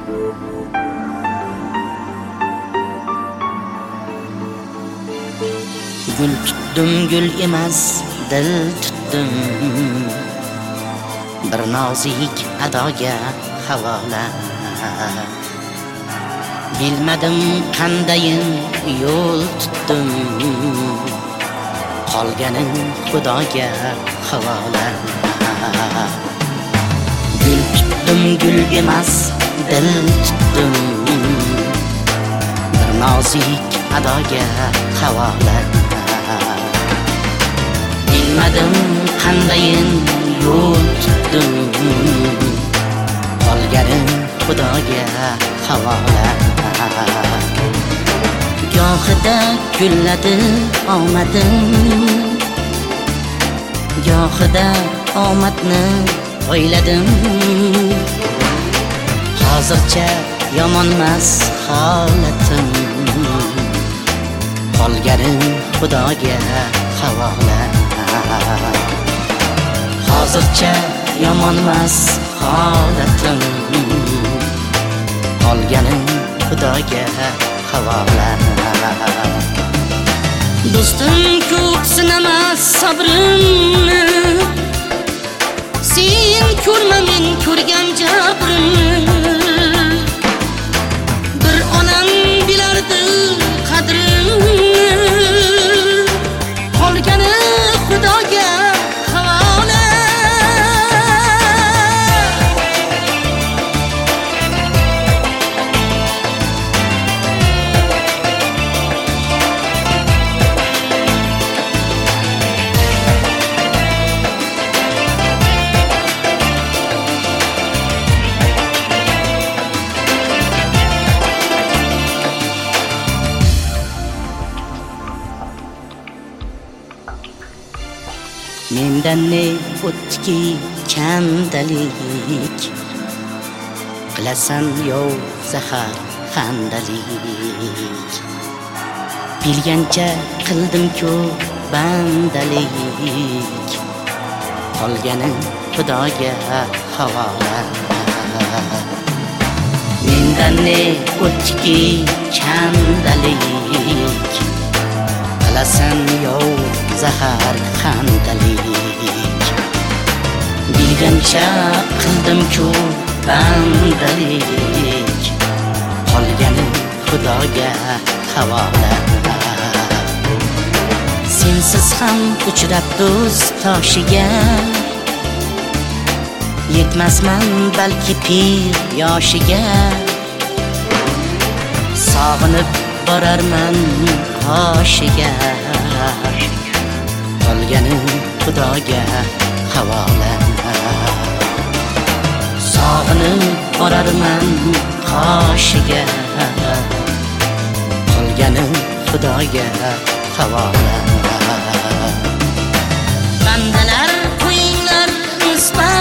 Gul tutdim, gul emas dil tutdim, bir nozik adoga havola. Bilmadim qandayin yo'l tutdim, qolganim Xudoga havola. Gul tutdim, gul emas dil tutdim, bir nozik adoga havola. Bilmadim qandayin yo'l tutdim, qolganim Xudoga havola. Gohida kulladi omadim, gohida omadni o'yladim. Hozircha yomonmas holatim, qolganim Xudoga havola. Hozircha yomonmas holatim, qolganim Xudoga havola. Do'stim ko'p sinamas sabrimni, sen ko'rma men ko'rgan jabrimni. Bir onam bilardi qadrimni, qolgani Xudoga havola. Mendan ne o'tki kandalik, qilasan yo zahar xandalik. Bilgancha qildim-ku bandalik, qolganim Xudoga havola. Mendan ne o'tki kandalik, qilasan yo zahar xandalik. Bilgancha qildim-ku bandalik, qolganim Xudoga havola. Sensiz ham uchrab do'st toshiga, yetmasman balki pir yoshiga. Sog'inib borarman qoshiga, qolganim Xudoga havola. Sog'inib borarman qoshiga, qolganim Xudoga havola. Bandalar qo'yinglar nisbat